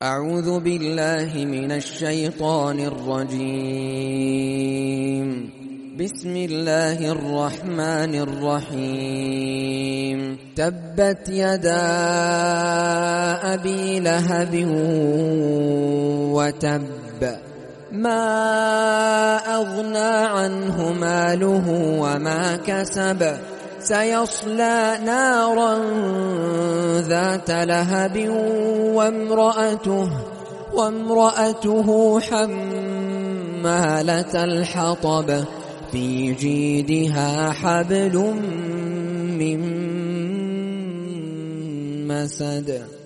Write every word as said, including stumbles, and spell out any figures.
أعوذ بالله من الشيطان الرجيم. بسم الله الرحمن الرحيم. تبت يدا أبي لهب وتب، ما أغنى عنه ماله وما كسب، سيصلى نارا ذات لهب وامرأته, وامرأته حمالة الحطب، في جيدها حبل من مسد.